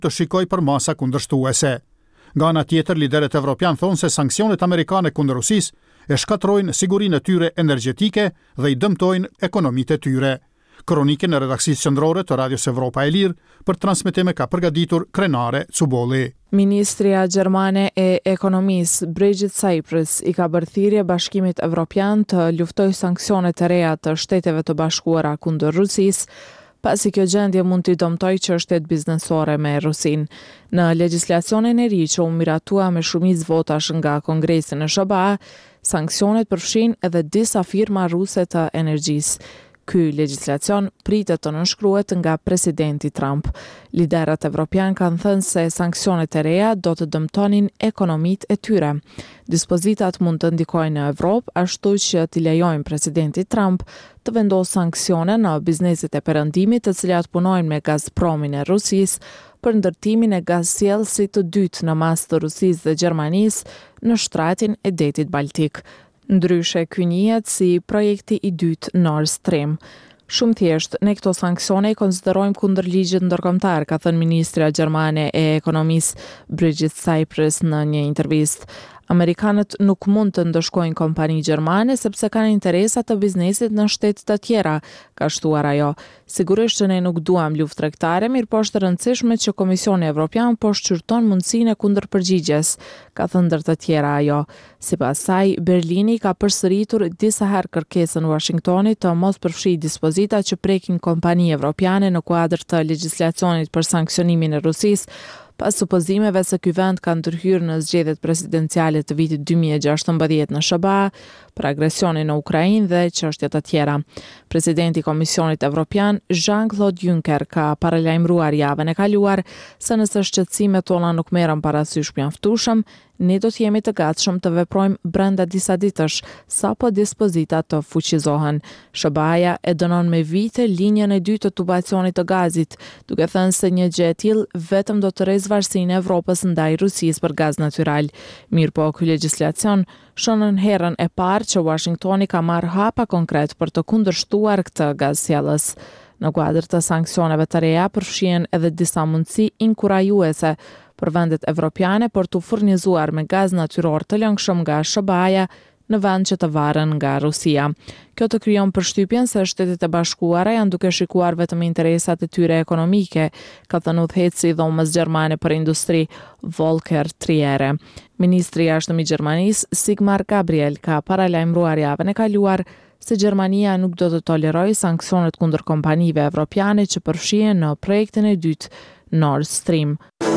të shikoj për masa kundërshtuese. Nga ana tjetër, liderët evropian thonë se sanksionet amerikane kundër Rusisë e shkatrojnë sigurinë e tyre energjetike dhe i dëmtojnë ekonomitë e tyre. Kronikën në redaksisë qendrore të Radios Evropa e Lirë për transmetim ka përgatitur Krenare Cubolli. Ministria Gjermane e Ekonomisë Brigitte Cyprus i ka bërë thirrje Bashkimit Evropian të luftojë sanksionet e reja të Shteteve të Bashkuara kundër Rusisë, pasi kjo gjendje mund t'i dëmtojë çështjet biznesore me Rusinë. Në legjislacionin e ri që u miratua me shumicë votash nga Kongresi në SBA, sanksionet përfshin edhe disa firma ruse të energjisë. Ky legjislacion pritet të nënshkruhet nga presidenti Trump. Liderët evropian kanë thënë se sanksionet e reja do të dëmtonin ekonomitë e tyre. Dispozitat mund të ndikojnë në Evropë, ashtu që t'i lejojnë presidentit Trump të vendosë sanksione në bizneset e perëndimit të cilat punojnë me Gazpromin e Rusisë për ndërtimin e gazsjellësit të dytë në mas të Rusisë dhe Gjermanisë në shtratin e detit Baltik. Ndryshe ky njihet si projekti i dytë Nord Stream. Shumë thjesht, ne këto sanksione i konsiderojmë kundër ligjit ndërkombëtar, ka thënë ministra gjermane e ekonomisë Brigitte Cyprus në një intervistë. Amerikanët nuk mund të ndëshkojnë kompani gjermane sepse kanë interesa të biznesit në shtete të tjera, ka shtuar ajo. Sigurisht që ne nuk duam luftë tregtare, mirë po është e rëndësishme që Komisioni Evropian po shqyrton mundësinë e kundërpërgjigjes, ka thënë ndër të tjera ajo. Sipas saj, Berlini ka përsëritur disa herë kërkesën Washingtonit të mos përfshijë dispozita që prekin kompani evropiane në kuadër të legjislacionit për sanksionimin e Rusisë, pas supozimeve se ky vend ka ndërhyrë në zgjedhjet presidenciale të vitit 2016 në SBA për agresionin në Ukrainë dhe çështje të tjera. Presidenti i Komisionit Evropian, Jean-Claude Juncker, ka paralajmëruar javën e kaluar se nëse shqetësimet tona nuk merren parasysh mjaftueshëm, ne do të jemi të gatshëm të veprojmë brenda disa ditësh, sapo dispozitat të fuqizohen. SBA-ja e dënon me vite linjën e dytë të tubacionit të gazit, duke thënë se një gjë e tillë vetëm do të rrezë varësinë e Evropës ndaj Rusisë për gaz natyral. Mirëpo ky legjislacion shënon herën e parë që Washingtoni ka marrë hapa konkret për të kundërshtuar këtë gazsjellës. Në kuadër të sanksioneve të reja përfshihen edhe disa mundësi inkurajuese për vendet evropiane për të furnizuar me gaz natyror të lëngshëm nga SBA-ja në vend që të varen nga Rusia. Kjo të krijon përshtypjen se Shtetet e Bashkuara janë duke shikuar vetëm interesat e tyre ekonomike, ka thënë udhëheqësi i dhomës gjermane për industri Volker Triere. Ministri i jashtëm i Gjermanisë, Sigmar Gabriel, ka paralajmëruar javën e kaluar se Gjermania nuk do të tolerojë sanksionet kundër kompanive evropiane që përfshihen në projektin e dytë Nord Stream.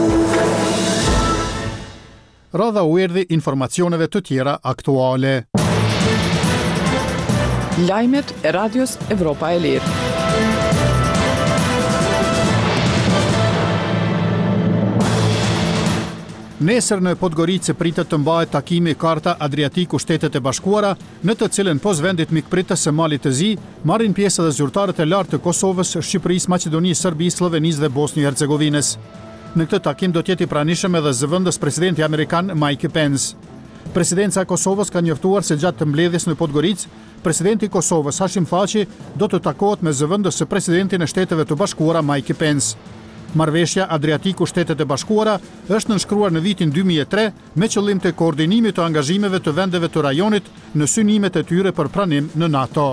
Radha u erdhi informacioneve të tjera aktuale. Lajmet e Radios Evropa e Lirë. Nesër në Podgoricë pritet të mbahet takimi Karta Adriatiku Shtetet e Bashkuara, në të cilën pos vendit mikpritës së Malit të Zi marrin pjesë edhe zyrtarët e lartë të Kosovës, Shqipërisë, Maqedonisë, Serbisë, Slovenisë dhe Bosnjë-Hercegovinës. Në këtë takim do të jetë i pranishëm edhe zëvendës presidenti amerikan Mike Pence. Presidenca e Kosovës ka njoftuar se gjatë të mbledhjes në Podgoricë, presidenti i Kosovës Hashim Thaçi do të takohet me zëvendës së presidentin e Shteteve të Bashkuara Mike Pence. Marrëveshja Adriatiku Shtetet e Bashkuara është nënshkruar në vitin 2003 me qëllim të koordinimit të angazhimeve të vendeve të rajonit në synimet e tyre për pranim në NATO.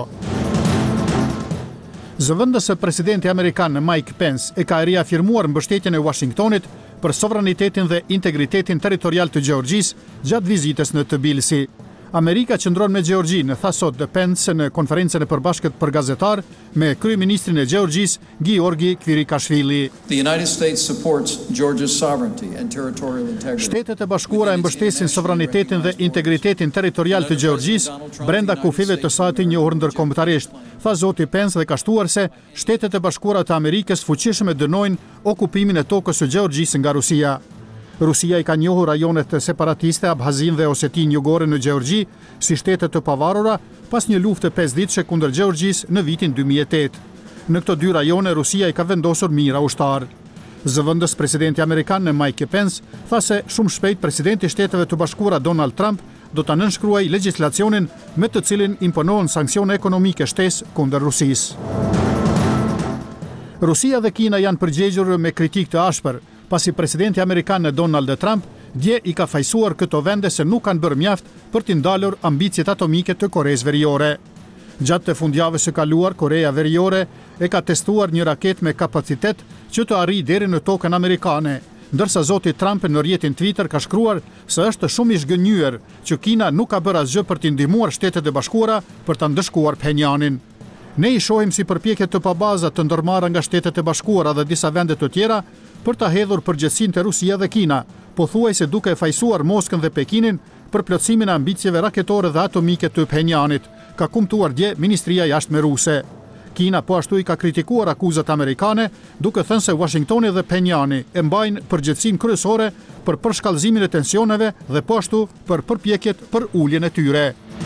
Zëvendësë presidenti amerikan Mike Pence e ka riafirmuar mbështetjen e Washingtonit për sovranitetin dhe integritetin territorial të Gjeorgjisë gjatë vizitës në Tbilisi. Amerika qëndron me Gjeorgjinë, tha sot Pence në konferencën e përbashkët për gazetar me kryeministrin e Gjeorgjisë, Giorgi Kvirikashvili. The United States supports Georgia's sovereignty and territorial integrity. Shtetet e Bashkuara e mbështesin sovranitetin dhe integritetin territorial të Gjeorgjisë brenda kufive të saj të njohur ndërkombëtarisht, tha zoti Pence dhe ka shtuar se Shtetet e Bashkuara të Amerikës fuqishëm e dënojnë okupimin e tokës së Gjeorgjisë nga Rusia. Rusia i ka njohur rajonet separatiste Abhazin dhe Osetin Jugore në Gjeorgji si shtete të pavarura pas një lufte 5 ditëshe kundër Gjeorgjisë në vitin 2008. Në këto dy rajone Rusia i ka vendosur mira ushtar. Zëvendës presidenti amerikan Mike Pence tha se shumë shpejt presidenti i Shteteve të Bashkuara Donald Trump do ta nënshkruajë legjislacionin me të cilin imponohen sanksione ekonomike shtesë kundër Rusisë. Rusia dhe Kina janë përgjegjur me kritikë të ashpër pasi presidenti amerikan Donald Trump dje i ka fajsuar këto vende se nuk kanë bërë mjaft për t'i ndalur ambicjet atomike të Koreas Veriore. Gjatë të fundjavës së kaluar, Korea Veriore e ka testuar një raket me kapacitet që të arrijë deri në tokën amerikane, ndërsa zoti Trump në rrjetin Twitter ka shkruar se është shumë i zgënjur që Kina nuk ka bërë asgjë për t'i ndihmuar Shtetet e Bashkuara për ta ndëshkuar Pjongjanin. Ne i shohim si përpjekje të pabaza të ndërmarra nga Shtetet e Bashkuara dhe disa vende të tjera për ta hedhur përgjegjësinë te Rusia dhe Kina, pothuajse duke fajsuar Moskën dhe Pekinin për plotësimin e ambicieve raketore dhe atomike të Pjongjanit, ka kumtuar dje Ministria e Jashtme ruse. Kina po ashtu i ka kritikuar akuzat amerikane, duke thënë se Washingtoni dhe Pjongjani e mbajnë përgjegjësinë kryesore për përshkallëzimin e tensioneve dhe po ashtu për përpjekjet për uljen e tyre.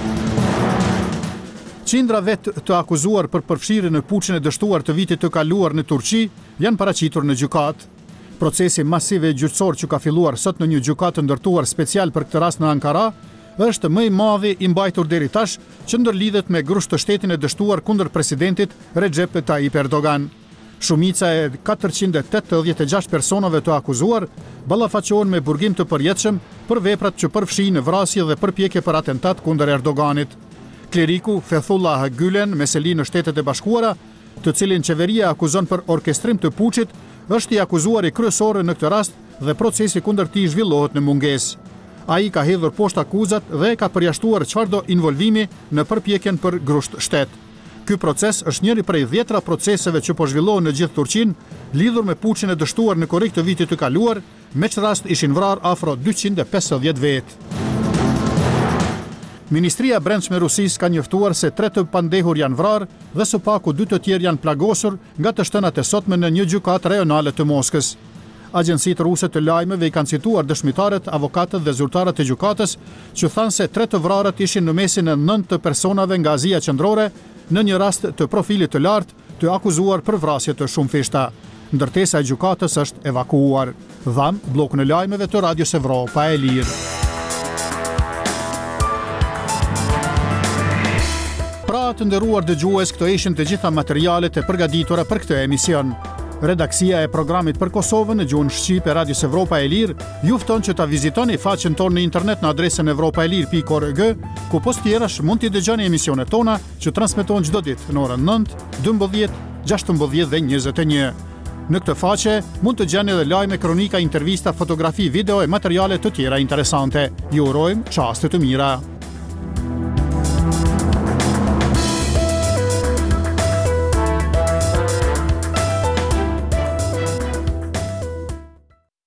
Qindra vet të akuzuar për përfshirjen në puçin e dështuar të vitit të kaluar në Turqi janë paraqitur në gjykatë. Procesi masiv i gjyqësor që ka filluar sot në një gjykatë ndërtuar special për këtë rast në Ankara është më i madhi i mbajtur deri tash që ndërlidhet me grusht të shtetin e dështuar kundër presidentit Recep Tayyip Erdogan. Shumica e 486 personave të akuzuar ballafaqohen me burgim të përjetshëm për veprat që përfshin vrasje dhe përpjekje për atentat kundër Erdoganit. Kleriku Fethullah Gülen, meseli në Shtetet e Bashkuara, të cilin qeveria akuzon për orkestrim të puçit, është i akuzuari kryesor në këtë rast dhe procesi kundër tij zhvillohet në mungesë. Ai ka hedhur poshtë akuzat dhe ka përjashtuar çfarëdo involvimi në përpjekjen për grusht shtet. Ky proces është njëri prej 10 proceseve që po zhvillohen në gjithë Turqinë, lidhur me puçin e dështuar në korrik të vitit të kaluar, me që rast ishin vrarë afro 250 vetë. Ministria e Brendshme e Rusisë ka njoftuar se 3 të pandehur janë vrarë dhe së paku 2 të tjerë janë plagosur nga të shtënat e sotme në një gjykatë rajonale të Moskës. Agjencitë ruse të lajmeve i kanë cituar dëshmitarët, avokatët dhe zyrtarët e gjykatës që thanë se 3 të vrarët ishin në mesin e 9 të personave nga Azia Qendrore në një rast të profilit të lartë të akuzuar për vrasje të shumëfishta. Ndërtesa e gjykatës është evakuuar. Dham bllokun e lajmeve të Radios Evropa e Lirë. Pra të nderuar dëgjues, këto ishin të gjitha materialet e përgatitura për këtë emision. Redaksia e programit për Kosovën në gjuhën shqipe Radios Evropa e Lirë ju fton që ta vizitoni faqen tonë në internet në adresën evropaelir.org, ku post tjerash mund t'i dëgjoni emisionet tona që transmetohen çdo ditë në orën 9, 12, 16 dhe 21. Në këtë faqe mund të gjeni edhe lajme, kronika, intervista, fotografi, video e materiale të tjera interesante. Ju urojmë çaste të mira.